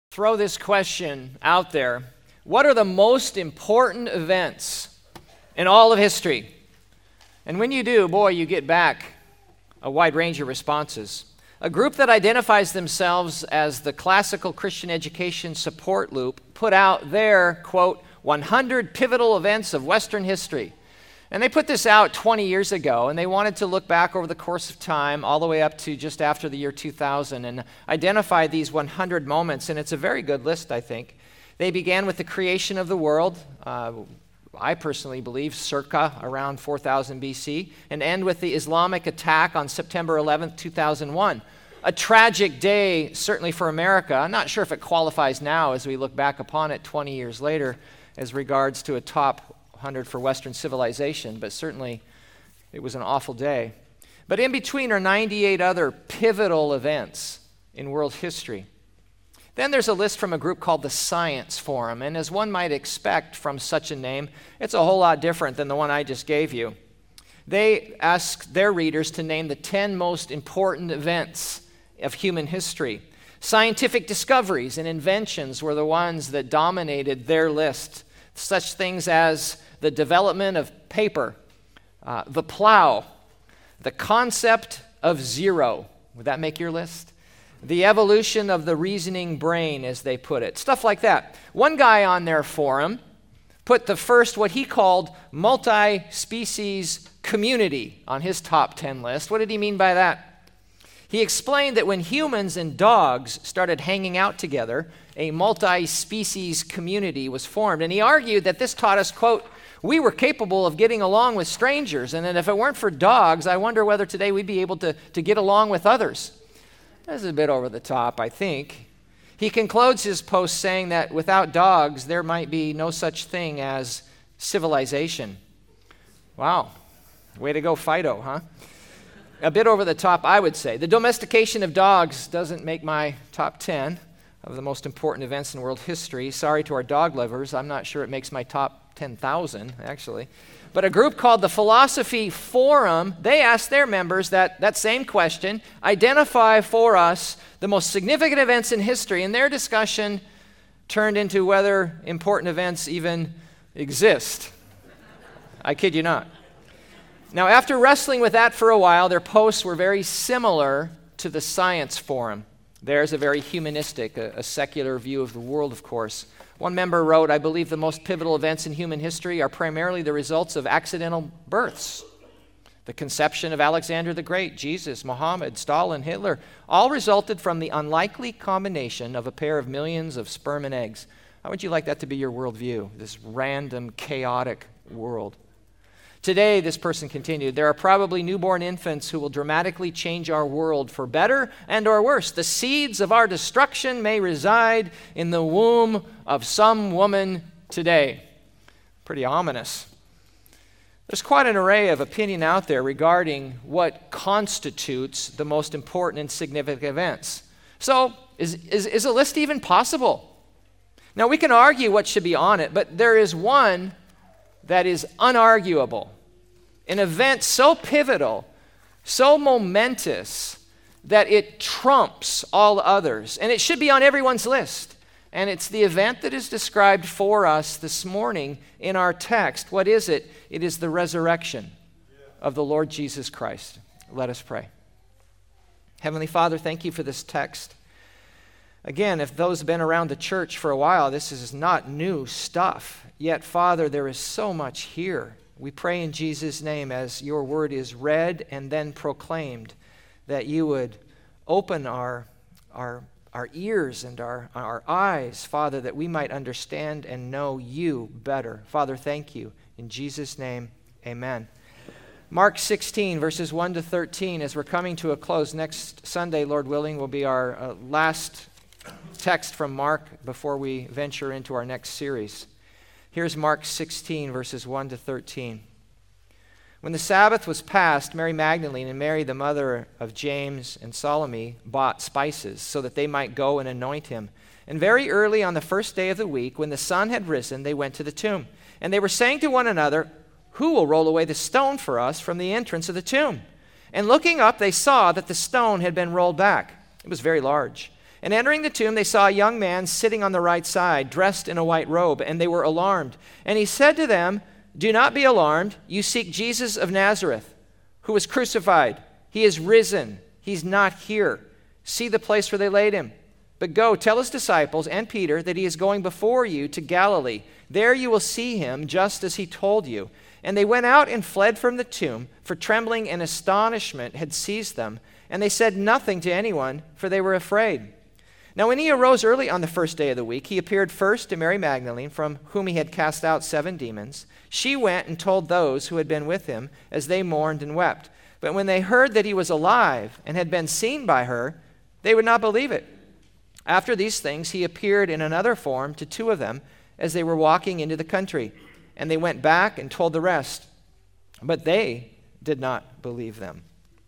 Throw this question out there. What are the most important events in all of history? And when you do, boy, you get back a wide range of responses. A group that identifies themselves as the Classical Christian Education Support Loop put out their, quote, 100 pivotal events of Western history. And they put this out 20 years ago, and they wanted to look back over the course of time, all the way up to just after the year 2000, and identify these 100 moments, and it's a very good list, I think. They began with the creation of the world, I personally believe, circa around 4000 BC, and end with the Islamic attack on September 11th, 2001. A tragic day, certainly for America. I'm not sure if it qualifies now as we look back upon it 20 years later as regards to a top 100 for Western civilization, but certainly it was an awful day. But in between are 98 other pivotal events in world history. Then there's a list from a group called the Science Forum, and as one might expect from such a name, it's a whole lot different than the one I just gave you. They ask their readers to name the 10 most important events of human history. Scientific discoveries and inventions were the ones that dominated their list. Such things as the development of paper, the plow, the concept of zero. Would that make your list? The evolution of the reasoning brain, as they put it. Stuff like that. One guy on their forum put the first, what he called, multi-species community on his top 10 list. What did he mean by that? He explained that when humans and dogs started hanging out together, a multi-species community was formed. And he argued that this taught us, quote, we were capable of getting along with strangers, and that if it weren't for dogs, I wonder whether today we'd be able to get along with others. That's a bit over the top, I think. He concludes his post saying that without dogs, there might be no such thing as civilization. Wow. Way to go, Fido, huh? A bit over the top, I would say. The domestication of dogs doesn't make my top 10 of the most important events in world history. Sorry to our dog lovers. I'm not sure it makes my top 10,000, actually. But a group called the Philosophy Forum, they asked their members that same question, identify for us the most significant events in history, and their discussion turned into whether important events even exist. I kid you not. Now, after wrestling with that for a while, their posts were very similar to the Science Forum. Theirs a very humanistic, a secular view of the world, of course. One member wrote, I believe the most pivotal events in human history are primarily the results of accidental births. The conception of Alexander the Great, Jesus, Muhammad, Stalin, Hitler, all resulted from the unlikely combination of a pair of millions of sperm and eggs. How would you like that to be your worldview, this random, chaotic world? Today, this person continued, there are probably newborn infants who will dramatically change our world for better and or worse. The seeds of our destruction may reside in the womb of some woman today. Pretty ominous. There's quite an array of opinion out there regarding what constitutes the most important and significant events. So, is a list even possible? Now, we can argue what should be on it, but there is one that is unarguable. An event so pivotal, so momentous, that it trumps all others. And it should be on everyone's list. And it's the event that is described for us this morning in our text. What is it? It is the resurrection of the Lord Jesus Christ. Let us pray. Heavenly Father, thank you for this text. Again, if those have been around the church for a while, this is not new stuff. Yet, Father, there is so much here. We pray in Jesus' name as your word is read and then proclaimed, that you would open our ears and our eyes, Father, that we might understand and know you better. Father, thank you. In Jesus' name, amen. Mark 16, verses 1 to 13, as we're coming to a close. Next Sunday, Lord willing, will be our last text from Mark before we venture into our next series. Here's Mark 16, verses 1 to 13. When the Sabbath was past, Mary Magdalene and Mary, the mother of James and Salome, bought spices so that they might go and anoint him. And very early on the first day of the week, when the sun had risen, they went to the tomb. And they were saying to one another, who will roll away the stone for us from the entrance of the tomb? And looking up, they saw that the stone had been rolled back. It was very large. And entering the tomb, they saw a young man sitting on the right side, dressed in a white robe, and they were alarmed. And he said to them, "Do not be alarmed. You seek Jesus of Nazareth, who was crucified. He is risen. He's not here. See the place where they laid him. But go, tell his disciples and Peter that he is going before you to Galilee. There you will see him, just as he told you." And they went out and fled from the tomb, for trembling and astonishment had seized them. And they said nothing to anyone, for they were afraid. Now when he arose early on the first day of the week, he appeared first to Mary Magdalene, from whom he had cast out 7 demons. She went and told those who had been with him, as they mourned and wept. But when they heard that he was alive and had been seen by her, they would not believe it. After these things, he appeared in another form to 2 of them, as they were walking into the country. And they went back and told the rest. But they did not believe them.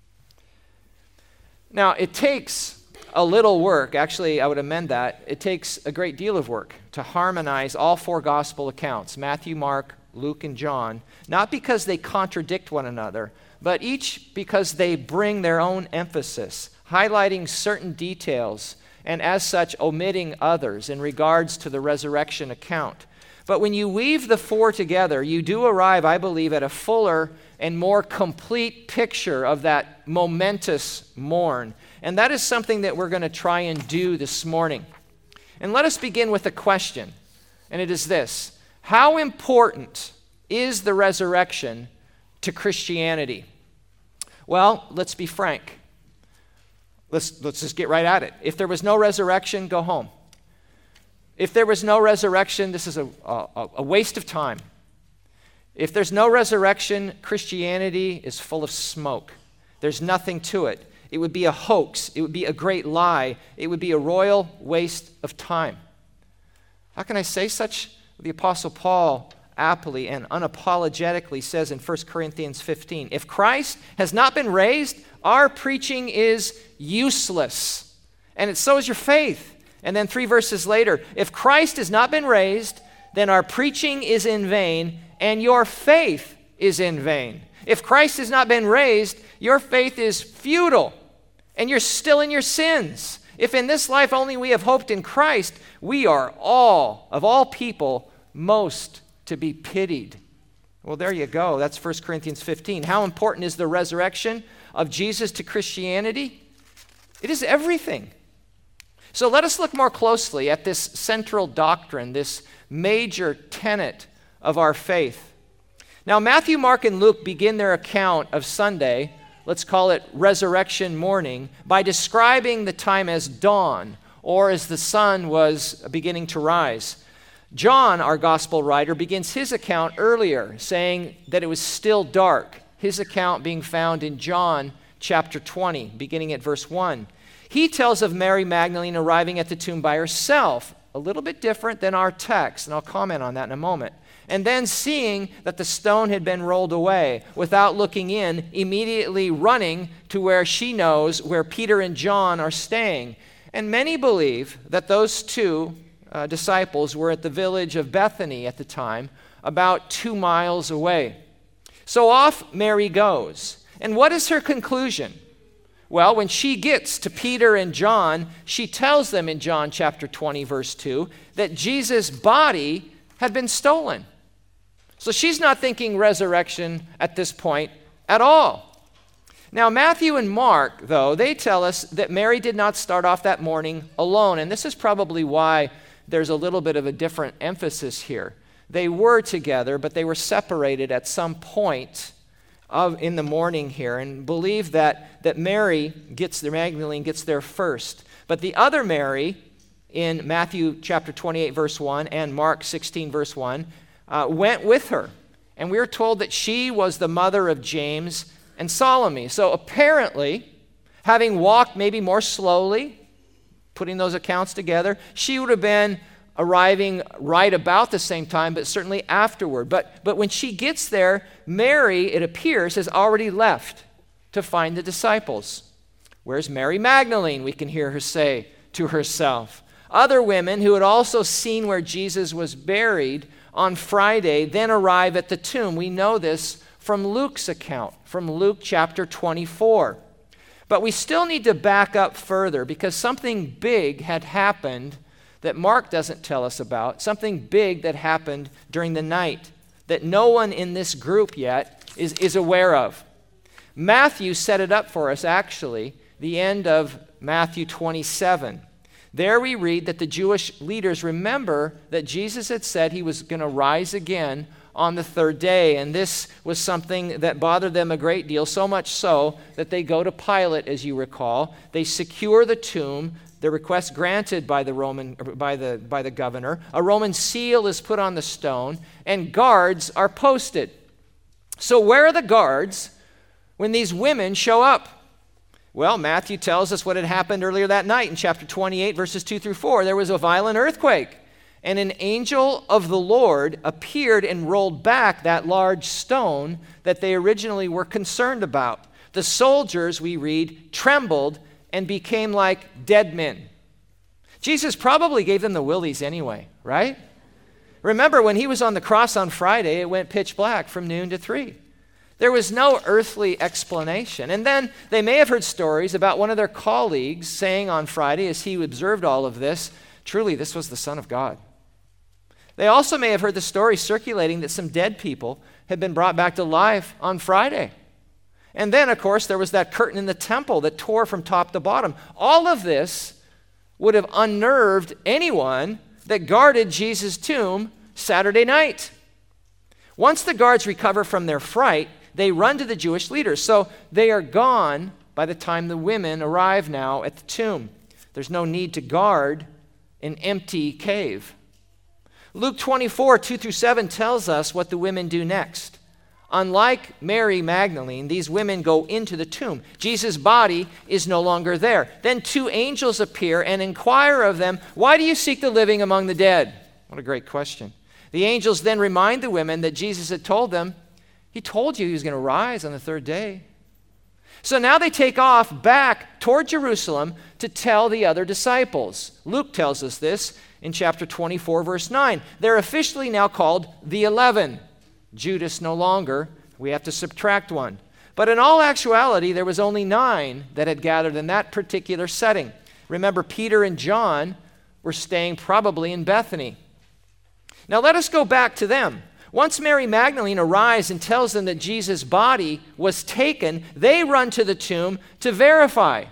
Now, it takes a little work. Actually, I would amend that. It takes a great deal of work to harmonize all 4 gospel accounts, Matthew, Mark, Luke, and John, not because they contradict one another, but each because they bring their own emphasis, highlighting certain details, and as such, omitting others in regards to the resurrection account. But when you weave the 4 together, you do arrive, I believe, at a fuller and more complete picture of that momentous morn. And that is something that we're going to try and do this morning. And let us begin with a question, and it is this: how important is the resurrection to Christianity? Well, let's be frank. Let's just get right at it. If there was no resurrection, go home. If there was no resurrection, this is a waste of time. If there's no resurrection, Christianity is full of smoke. There's nothing to it. It would be a hoax. It would be a great lie. It would be a royal waste of time. How can I say such? The Apostle Paul aptly and unapologetically says in 1 Corinthians 15, "If Christ has not been raised, our preaching is useless, and so is your faith." And then 3 verses later, "If Christ has not been raised, then our preaching is in vain, and your faith is in vain." If Christ has not been raised, your faith is futile, and you're still in your sins. If in this life only we have hoped in Christ, we are all, of all people, most to be pitied. Well, there you go. That's 1 Corinthians 15. How important is the resurrection of Jesus to Christianity? It is everything. So let us look more closely at this central doctrine, this major tenet of our faith. Now, Matthew, Mark, and Luke begin their account of Sunday, let's call it resurrection morning, by describing the time as dawn, or as the sun was beginning to rise. John, our gospel writer, begins his account earlier, saying that it was still dark, his account being found in John chapter 20, beginning at verse 1. He tells of Mary Magdalene arriving at the tomb by herself, a little bit different than our text, and I'll comment on that in a moment. And then seeing that the stone had been rolled away, without looking in, immediately running to where she knows where Peter and John are staying. And many believe that those 2 disciples were at the village of Bethany at the time, about 2 miles away. So off Mary goes. And what is her conclusion? Well, when she gets to Peter and John, she tells them in John chapter 20, verse 2, that Jesus' body had been stolen. So she's not thinking resurrection at this point at all. Now, Matthew and Mark, though, they tell us that Mary did not start off that morning alone, and this is probably why there's a little bit of a different emphasis here. They were together, but they were separated at some point in the morning here, and believe that Mary Magdalene gets there first. But the other Mary in Matthew chapter 28, verse 1, and Mark 16, verse 1, went with her. And we are told that she was the mother of James and Salome. So apparently, having walked maybe more slowly, putting those accounts together, she would have been arriving right about the same time, but certainly afterward. But when she gets there, Mary, it appears, has already left to find the disciples. "Where's Mary Magdalene?" we can hear her say to herself. Other women who had also seen where Jesus was buried on Friday then arrive at the tomb. We know this from Luke's account, from Luke chapter 24. But we still need to back up further because something big had happened that Mark doesn't tell us about, something big that happened during the night that no one in this group yet is aware of. Matthew set it up for us, actually, the end of Matthew 27. There we read that the Jewish leaders remember that Jesus had said he was going to rise again on the third day, and this was something that bothered them a great deal, so much so that they go to Pilate, as you recall. They secure the tomb, the request granted by the governor. A Roman seal is put on the stone, and guards are posted. So where are the guards when these women show up? Well, Matthew tells us what had happened earlier that night in chapter 28, verses 2 through 4. There was a violent earthquake, and an angel of the Lord appeared and rolled back that large stone that they originally were concerned about. The soldiers, we read, trembled and became like dead men. Jesus probably gave them the willies anyway, right? Remember, when he was on the cross on Friday, it went pitch black from noon to 3. There was no earthly explanation. And then they may have heard stories about one of their colleagues saying on Friday, as he observed all of this, truly, this was the Son of God. They also may have heard the story circulating that some dead people had been brought back to life on Friday. And then, of course, there was that curtain in the temple that tore from top to bottom. All of this would have unnerved anyone that guarded Jesus' tomb Saturday night. Once the guards recover from their fright, they run to the Jewish leaders. So they are gone by the time the women arrive now at the tomb. There's no need to guard an empty cave. Luke 24, 2 through 7 tells us what the women do next. Unlike Mary Magdalene, these women go into the tomb. Jesus' body is no longer there. Then 2 angels appear and inquire of them, "Why do you seek the living among the dead?" What a great question. The angels then remind the women that Jesus had told them, he told you he was going to rise on the third day. So now they take off back toward Jerusalem to tell the other disciples. Luke tells us this in chapter 24, verse 9. They're officially now called the 11. Judas no longer. We have to subtract one. But in all actuality, there was only 9 that had gathered in that particular setting. Remember, Peter and John were staying probably in Bethany. Now let us go back to them. Once Mary Magdalene arrives and tells them that Jesus' body was taken, they run to the tomb to verify.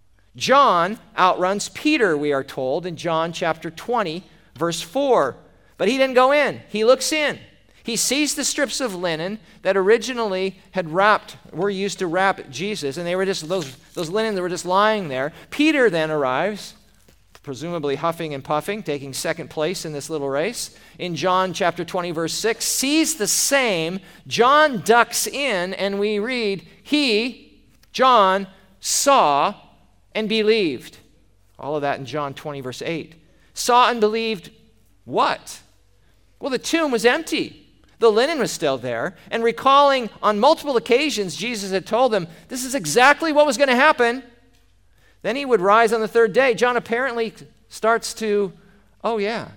John outruns Peter, we are told, in John chapter 20, verse 4. But he didn't go in. He looks in. He sees the strips of linen that originally were used to wrap Jesus, and they were just those linen that were just lying there. Peter then arrives, presumably huffing and puffing, taking second place in this little race. In John chapter 20, verse 6, sees the same. John ducks in, and we read, he, John, saw and believed. All of that in John 20, verse 8. Saw and believed what? Well, the tomb was empty. The linen was still there. And recalling on multiple occasions, Jesus had told them, this is exactly what was going to happen. Then he would rise on the third day. John apparently starts to, oh yeah,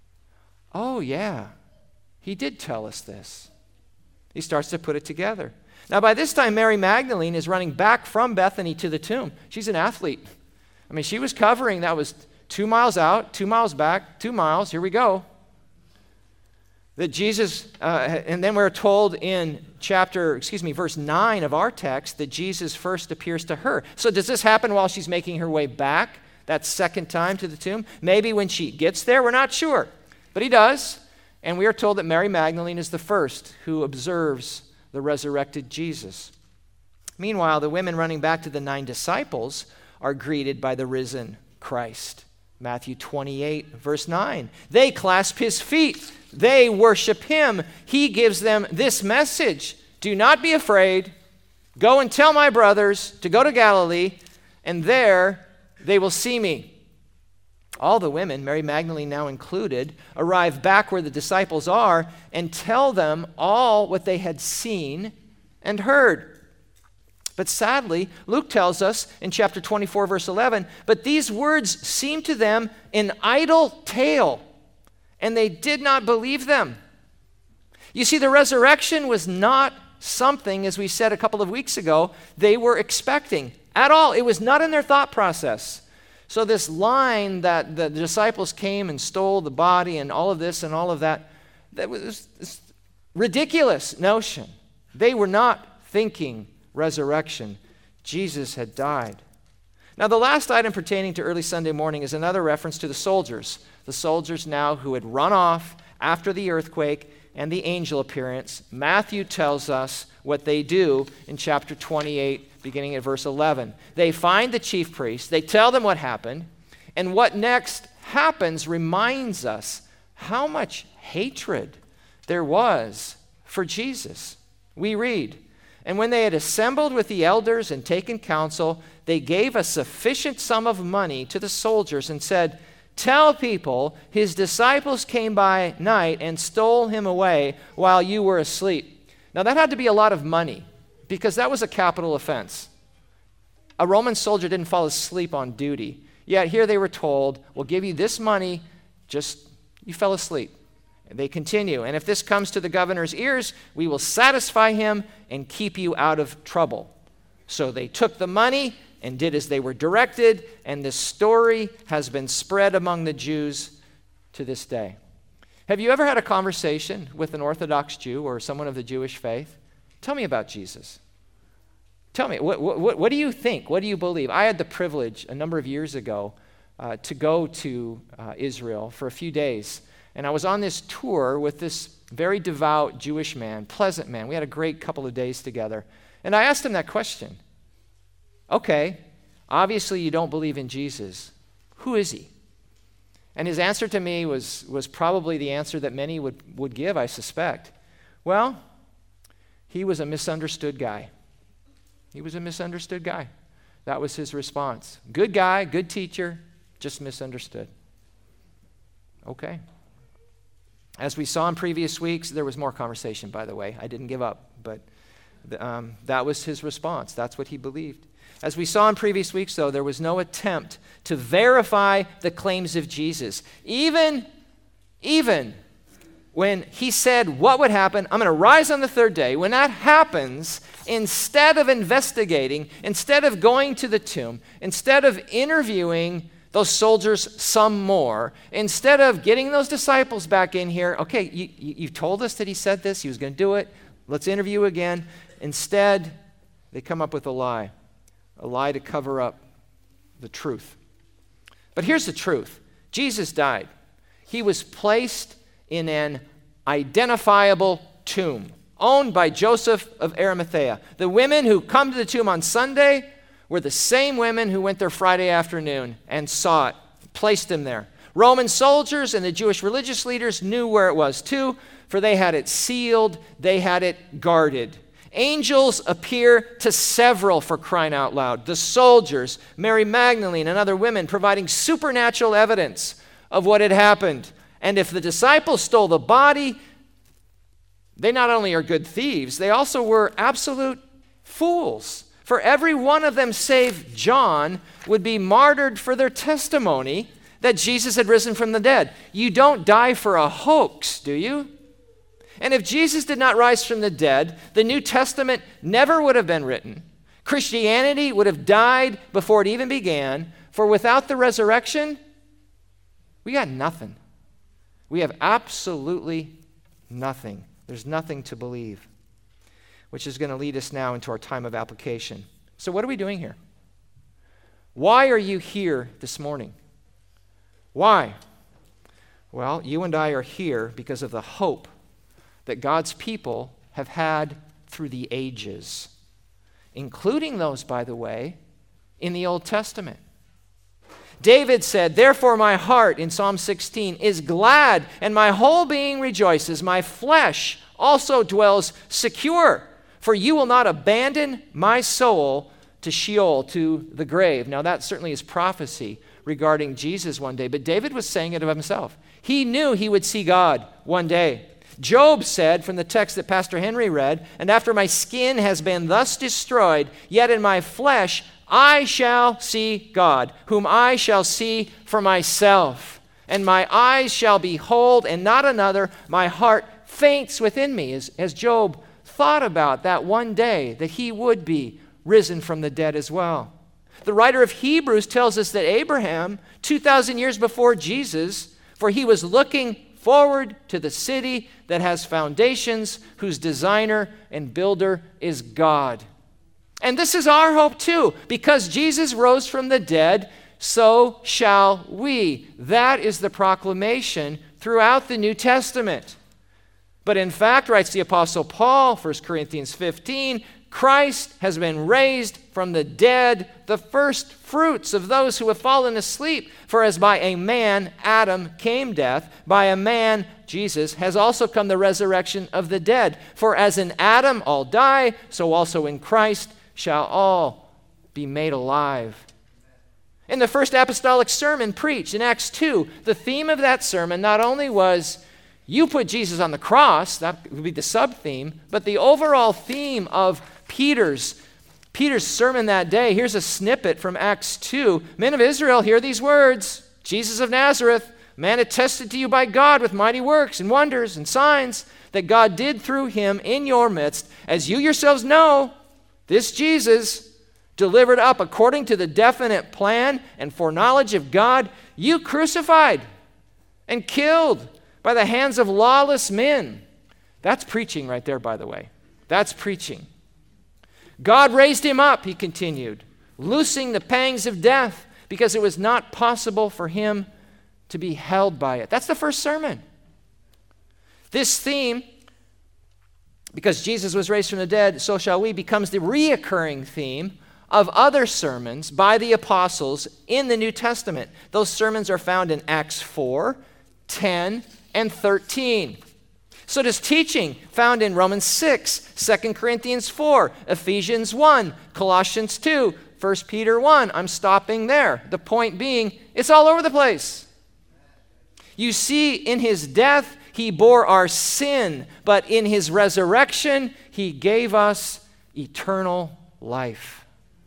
he did tell us this. He starts to put it together. Now by this time, Mary Magdalene is running back from Bethany to the tomb. She's an athlete. I mean, she was covering, that was 2 miles out, 2 miles back, 2 miles, here we go. That Jesus, and then we're told in verse 9 of our text that Jesus first appears to her. So does this happen while she's making her way back, that second time to the tomb? Maybe when she gets there, we're not sure. But he does, and we are told that Mary Magdalene is the first who observes the resurrected Jesus. Meanwhile, the women running back to the 9 disciples are greeted by the risen Christ. Matthew 28, verse 9. They clasp his feet. They worship him. He gives them this message. Do not be afraid. Go and tell my brothers to go to Galilee, and there they will see me. All the women, Mary Magdalene now included, arrive back where the disciples are and tell them all what they had seen and heard. But sadly, Luke tells us in chapter 24, verse 11, but these words seemed to them an idle tale, and they did not believe them. You see, the resurrection was not something, as we said a couple of weeks ago, they were expecting. at all. It was not in their thought process. So this line that the disciples came and stole the body and all of this and all of that, that was this ridiculous notion. They were not thinking resurrection. Jesus had died. Now, the last item pertaining to early Sunday morning is another reference to the soldiers now who had run off after the earthquake and the angel appearance. Matthew tells us what they do in chapter 28, beginning at verse 11. They find the chief priests, they tell them what happened, and what next happens reminds us how much hatred there was for Jesus. We read, "And when they had assembled with the elders and taken counsel, they gave a sufficient sum of money to the soldiers and said, 'Tell people his disciples came by night and stole him away while you were asleep.'" Now that had to be a lot of money because that was a capital offense. A Roman soldier didn't fall asleep on duty. Yet here they were told, "We'll give you this money, just you fell asleep." And they continue, "And if this comes to the governor's ears, we will satisfy him and keep you out of trouble." So they took the money and did as they were directed, and this story has been spread among the Jews to this day. Have you ever had a conversation with an Orthodox Jew or someone of the Jewish faith? Tell me about Jesus. Tell me, what do you think? What do you believe? I had the privilege a number of years ago to go to Israel for a few days, and I was on this tour with this very devout Jewish man, pleasant man. We had a great couple of days together, and I asked him that question. Okay, obviously you don't believe in Jesus. Who is he? And his answer to me was probably the answer that many would give, I suspect. Well, he was a misunderstood guy. He was a misunderstood guy. That was his response. Good guy, good teacher, just misunderstood. Okay. As we saw in previous weeks, there was more conversation, by the way. I didn't give up, but that was his response. That's what he believed. As we saw in previous weeks, though, there was no attempt to verify the claims of Jesus. Even when he said what would happen, "I'm going to rise on the third day," when that happens, instead of investigating, instead of going to the tomb, instead of interviewing those soldiers some more, instead of getting those disciples back in here, okay, you told us that he said this, he was going to do it, let's interview again. Instead, they come up with a lie to cover up the truth. But here's the truth. Jesus died. He was placed in an identifiable tomb owned by Joseph of Arimathea. The women who come to the tomb on Sunday were the same women who went there Friday afternoon and saw it, placed him there. Roman soldiers and the Jewish religious leaders knew where it was too, for they had it sealed, they had it guarded. Angels appear to several, for crying out loud. The soldiers, Mary Magdalene and other women, providing supernatural evidence of what had happened. And if the disciples stole the body, they not only are good thieves, they also were absolute fools. For every one of them save John would be martyred for their testimony that Jesus had risen from the dead. You don't die for a hoax, do you? And if Jesus did not rise from the dead, the New Testament never would have been written. Christianity would have died before it even began, for without the resurrection, we got nothing. We have absolutely nothing. There's nothing to believe, which is going to lead us now into our time of application. So what are we doing here? Why are you here this morning? Why? Well, you and I are here because of the hope that God's people have had through the ages, including those, by the way, in the Old Testament. David said, "Therefore my heart," in Psalm 16, "is glad, and my whole being rejoices. My flesh also dwells secure, for you will not abandon my soul to Sheol, to the grave." Now that certainly is prophecy regarding Jesus one day, but David was saying it of himself. He knew he would see God one day. Job said, from the text that Pastor Henry read, "And after my skin has been thus destroyed, yet in my flesh I shall see God, whom I shall see for myself. And my eyes shall behold, and not another. My heart faints within me." As Job thought about that one day that he would be risen from the dead as well. The writer of Hebrews tells us that Abraham, 2,000 years before Jesus, for he was looking forward to the city that has foundations, whose designer and builder is God. And this is our hope too. Because Jesus rose from the dead, so shall we. That is the proclamation throughout the New Testament. But in fact, writes the Apostle Paul, 1 Corinthians 15, Christ has been raised from the dead, the first fruits of those who have fallen asleep. For as by a man, Adam, came death, by a man, Jesus, has also come the resurrection of the dead. For as in Adam all die, so also in Christ shall all be made alive. In the first apostolic sermon preached in Acts 2, the theme of that sermon not only was, you put Jesus on the cross, that would be the sub-theme, but the overall theme of Peter's sermon that day, here's a snippet from Acts 2. Men of Israel, hear these words. Jesus of Nazareth, man attested to you by God with mighty works and wonders and signs that God did through him in your midst. As you yourselves know, this Jesus, delivered up according to the definite plan and foreknowledge of God, you crucified and killed by the hands of lawless men. That's preaching right there, by the way. That's preaching. God raised him up, he continued, loosing the pangs of death because it was not possible for him to be held by it. That's the first sermon. This theme, because Jesus was raised from the dead, so shall we, becomes the reoccurring theme of other sermons by the apostles in the New Testament. Those sermons are found in Acts 4, 10, and 13. So does teaching found in Romans 6, 2 Corinthians 4, Ephesians 1, Colossians 2, 1 Peter 1. I'm stopping there. The point being, it's all over the place. You see, in his death, he bore our sin, but in his resurrection, he gave us eternal life.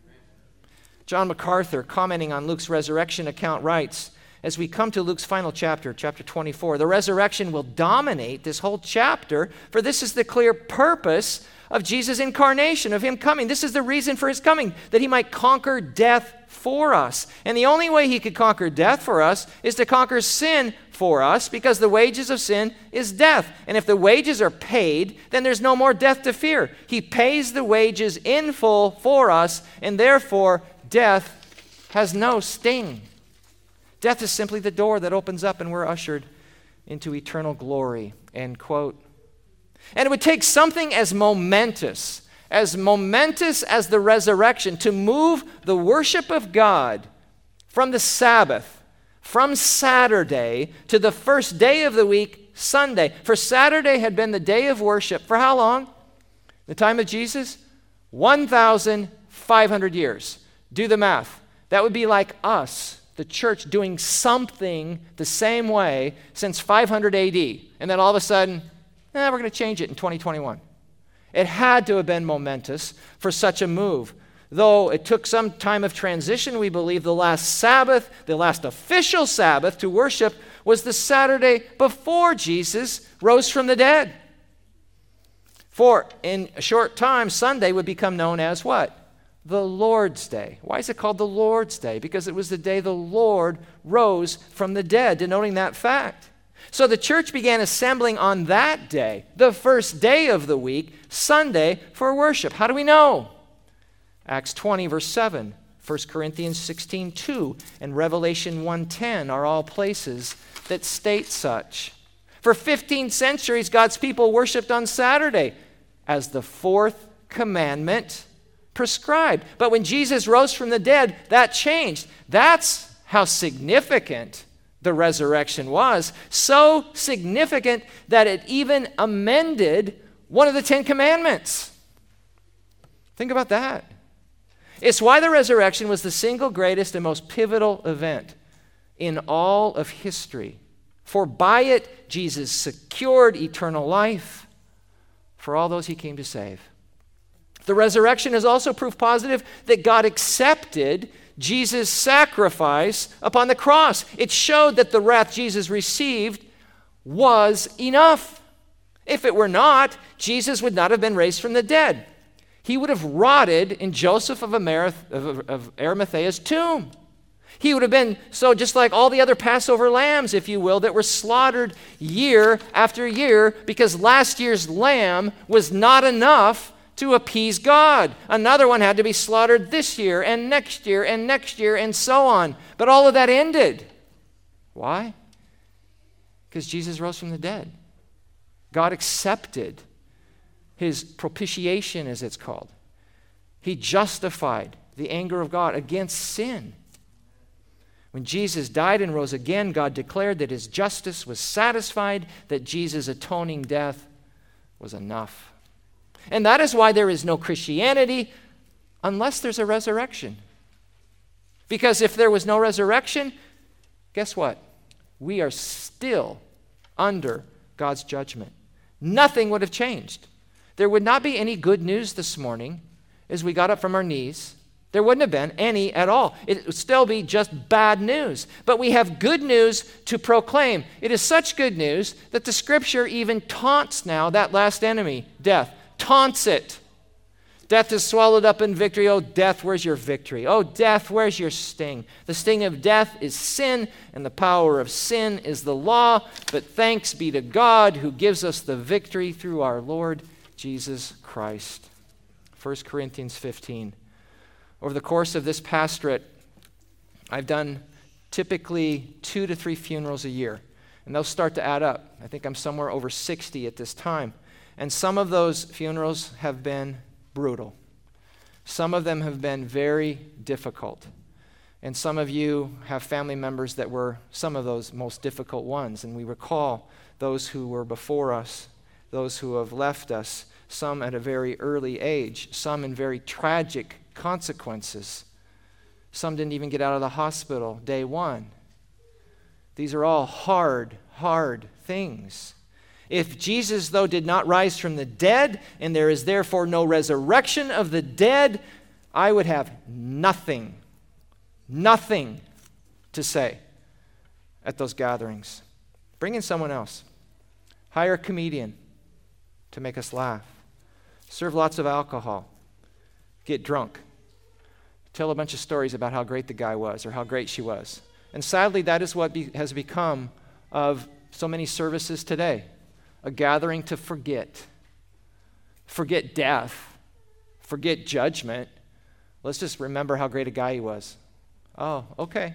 John MacArthur, commenting on Luke's resurrection account, writes, as we come to Luke's final chapter, chapter 24, the resurrection will dominate this whole chapter, for this is the clear purpose of Jesus' incarnation, of him coming. This is the reason for his coming, that he might conquer death for us. And the only way he could conquer death for us is to conquer sin for us, because the wages of sin is death. And if the wages are paid, then there's no more death to fear. He pays the wages in full for us, and therefore death has no sting. Death is simply the door that opens up and we're ushered into eternal glory, end quote. And it would take something as momentous as the resurrection to move the worship of God from the Sabbath, from Saturday to the first day of the week, Sunday. For Saturday had been the day of worship for how long? The time of Jesus? 1,500 years. Do the math. That would be like us, the church, doing something the same way since 500 AD. And then all of a sudden, we're going to change it in 2021. It had to have been momentous for such a move. Though it took some time of transition, we believe the last Sabbath, the last official Sabbath to worship, was the Saturday before Jesus rose from the dead. For in a short time, Sunday would become known as what? The Lord's Day. Why is it called the Lord's Day? Because it was the day the Lord rose from the dead, denoting that fact. So the church began assembling on that day, the first day of the week, Sunday, for worship. How do we know? Acts 20, verse 7, 1 Corinthians 16, 2, and Revelation 1:10 are all places that state such. For 15 centuries, God's people worshiped on Saturday as the fourth commandment prescribed. But when Jesus rose from the dead, that changed. That's how significant the resurrection was. So significant that it even amended one of the 10 commandments. Think about that. It's why the resurrection was the single greatest and most pivotal event in all of history. For by it, Jesus secured eternal life for all those he came to save. The resurrection is also proof positive that God accepted Jesus' sacrifice upon the cross. It showed that the wrath Jesus received was enough. If it were not, Jesus would not have been raised from the dead. he would have rotted in Joseph of Arimathea's tomb. He would have been so just like all the other Passover lambs, if you will, that were slaughtered year after year because last year's lamb was not enough to appease God. Another one had to be slaughtered this year and next year and next year and so on. But all of that ended. Why? Because Jesus rose from the dead. God accepted his propitiation, as it's called. He justified the anger of God against sin. When Jesus died and rose again, God declared that his justice was satisfied, that Jesus' atoning death was enough. And that is why there is no Christianity unless there's a resurrection. Because if there was no resurrection, guess what? We are still under God's judgment. Nothing would have changed. There would not be any good news this morning as we got up from our knees. There wouldn't have been any at all. It would still be just bad news. But we have good news to proclaim. It is such good news that the Scripture even taunts now that last enemy, death. Taunts it. Death is swallowed up in victory. Oh, death, where's your victory? Oh, death, where's your sting? The sting of death is sin, and the power of sin is the law. But thanks be to God who gives us the victory through our Lord Jesus Christ. 1 Corinthians 15. Over the course of this pastorate, I've done typically 2 to 3 funerals a year, and they'll start to add up. I think I'm somewhere over 60 at this time. And some of those funerals have been brutal. Some of them have been very difficult. And some of you have family members that were some of those most difficult ones. And we recall those who were before us, those who have left us, some at a very early age, some in very tragic consequences. Some didn't even get out of the hospital day one. These are all hard things. If Jesus, though, did not rise from the dead, and there is therefore no resurrection of the dead, I would have nothing to say at those gatherings. Bring in someone else. Hire a comedian to make us laugh. Serve lots of alcohol. Get drunk. Tell a bunch of stories about how great the guy was or how great she was. And sadly, that is what has become of so many services today. A gathering to forget death, forget judgment. Let's just remember how great a guy he was. Oh, okay.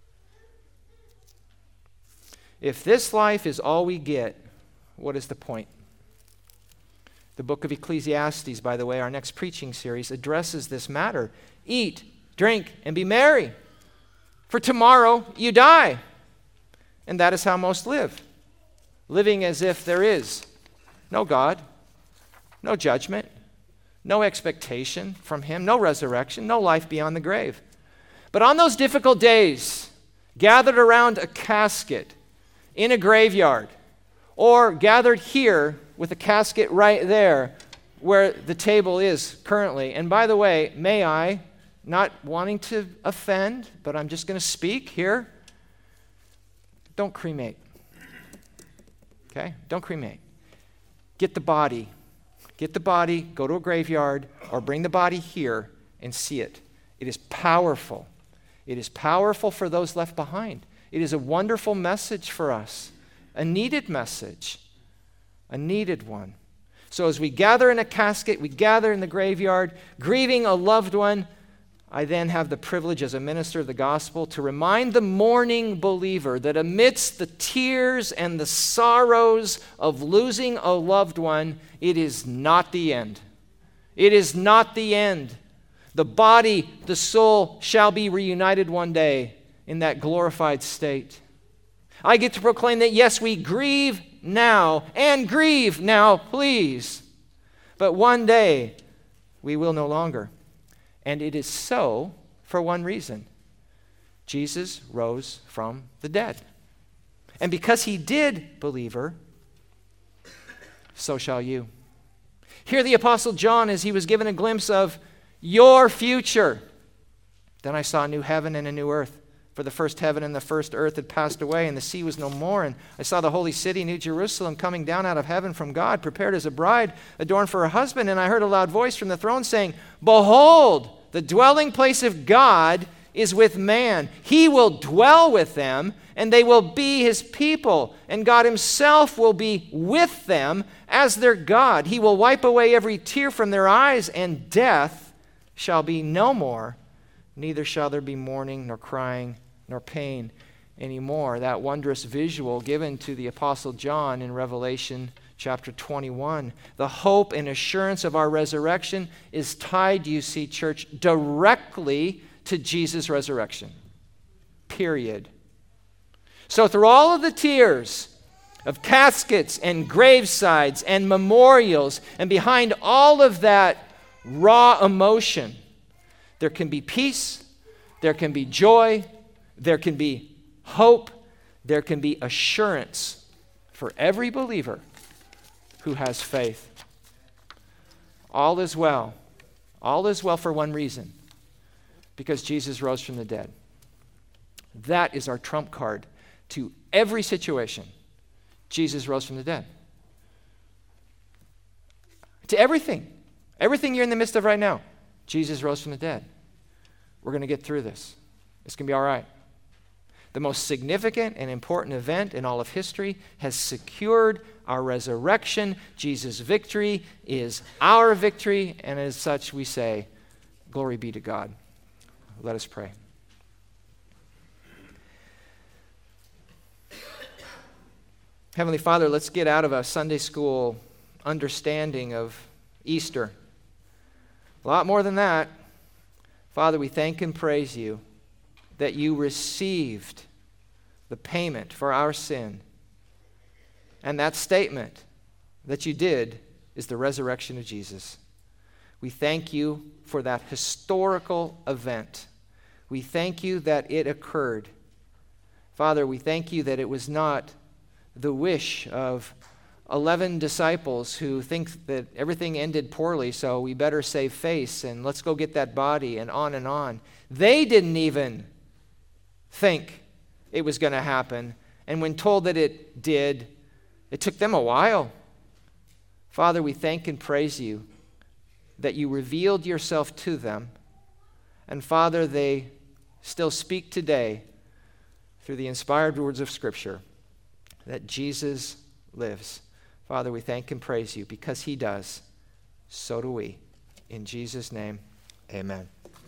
If this life is all we get, what is the point? The book of Ecclesiastes, by the way, our next preaching series, addresses this matter. Eat, drink, and be merry, for tomorrow you die. And that is how most live. Living as if there is no God, no judgment, no expectation from him, no resurrection, no life beyond the grave. But on those difficult days, gathered around a casket in a graveyard, or gathered here with a casket right there where the table is currently. And by the way, may I, not wanting to offend, but I'm just going to speak here, don't cremate. Okay? Don't cremate. Get the body, go to a graveyard, or bring the body here and see it. It is powerful. It is powerful for those left behind. It is a wonderful message for us, a needed message, a needed one. So as we gather in a casket, we gather in the graveyard, grieving a loved one, I then have the privilege as a minister of the gospel to remind the mourning believer that amidst the tears and the sorrows of losing a loved one, it is not the end. It is not the end. The body, the soul shall be reunited one day in that glorified state. I get to proclaim that yes, we grieve now, and grieve now, please. But one day, we will no longer. And it is so for one reason. Jesus rose from the dead. And because he did, believer, so shall you. Hear the Apostle John as he was given a glimpse of your future. Then I saw a new heaven and a new earth. For the first heaven and the first earth had passed away, and the sea was no more. And I saw the holy city, New Jerusalem, coming down out of heaven from God, prepared as a bride, adorned for her husband. And I heard a loud voice from the throne saying, Behold, the dwelling place of God is with man. He will dwell with them, and they will be his people. And God himself will be with them as their God. He will wipe away every tear from their eyes, and death shall be no more. Neither shall there be mourning, nor crying, nor pain anymore. That wondrous visual given to the Apostle John in Revelation chapter 21. The hope and assurance of our resurrection is tied, you see, church, directly to Jesus' resurrection. Period. So through all of the tears of caskets and gravesides and memorials, and behind all of that raw emotion, there can be peace, there can be joy, there can be hope, there can be assurance for every believer who has faith. All is well. All is well for one reason, because Jesus rose from the dead. That is our trump card to every situation. Jesus rose from the dead. To everything. Everything you're in the midst of right now. Jesus rose from the dead. We're going to get through this. It's going to be all right. The most significant and important event in all of history has secured our resurrection. Jesus' victory is our victory, and as such we say, glory be to God. Let us pray. Heavenly Father, let's get out of a Sunday school understanding of Easter. A lot more than that. Father, we thank and praise you that you received the payment for our sin. And that statement that you did is the resurrection of Jesus. We thank you for that historical event. We thank you that it occurred. Father, we thank you that it was not the wish of 11 disciples who think that everything ended poorly, so we better save face and let's go get that body, and on and on. They didn't even think it was going to happen. And when told that it did, it took them a while. Father, we thank and praise you that you revealed yourself to them. And Father, they still speak today through the inspired words of Scripture that Jesus lives. Father, we thank and praise you because he does. So do we. In Jesus' name, amen.